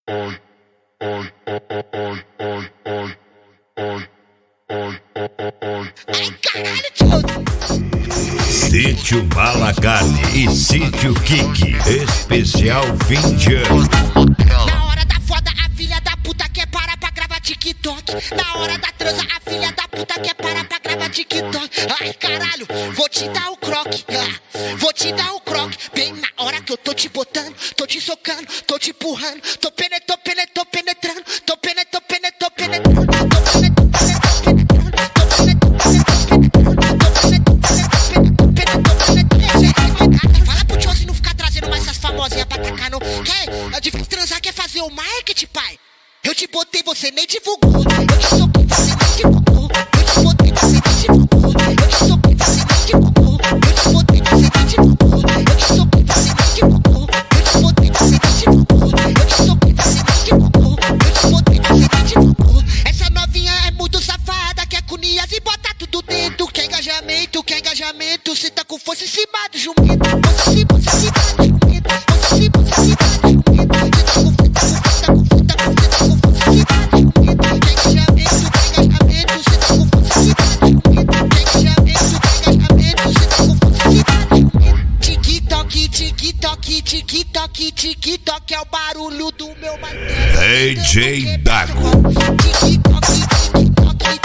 Sítio Malacarne e Sítio Kiki, especial fim de ano. Na hora da foda, a filha da puta quer parar pra gravar TikTok. Na hora da transa, a filha da puta quer parar pra gravar TikTok. Ai, caralho, vou te dar o croque, vou te dar o croque. Bem na hora que eu tô te botando, tô te socando, tô te empurrando, tô penetrando, tô penetrando, tô penetrando. Fala pro tiozinho não ficar trazendo mais essas famosinhas pra tacar no... É difícil transar, quer fazer o marketing, pai? Eu te botei, você nem divulgou. Eu te soquei, você nem divulgou. Eu te botei, você nem divulgou. Eu te soquei, você nem divulgou. Eu te botei, você nem divulgou. Eu te soquei, você nem divulgou. Eu te botei, você nem divulgou. Eu te soquei, você nem divulgou. Eu te botei, você nem divulgou. Essa novinha é muito safada, quer com Nias e bota tudo dentro. Quer engajamento, quer engajamento. Cê tá com força em cima do jumento. Você em cima do jumento. Você em cima do jumento. Cê tá com TikTok é o barulho do meu martelo. DJ Dago. TikTok é o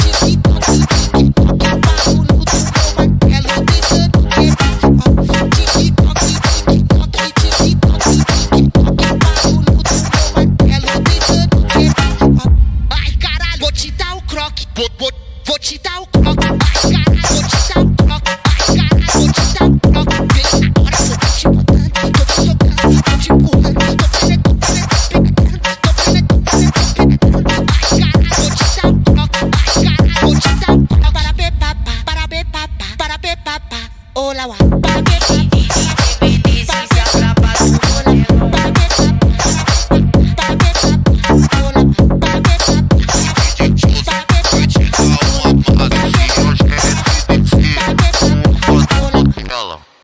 barulho do meu martelo. Tentando quebrar. TikTok é o barulho do meu martelo. Tentando quebrar. Ai, caralho, vou te dar o croque. Vou te dar o croque. Ai, caralho, vou te dar o croque. Ai, caralho, vou te dar o croque. Bem na hora que eu tô te botando, tô te socando, tô te empurrando, tô penetrando. Ai, caralho, vou te dar o croque. Ai, caralho, vou te dar o croque. Para be papá, olá,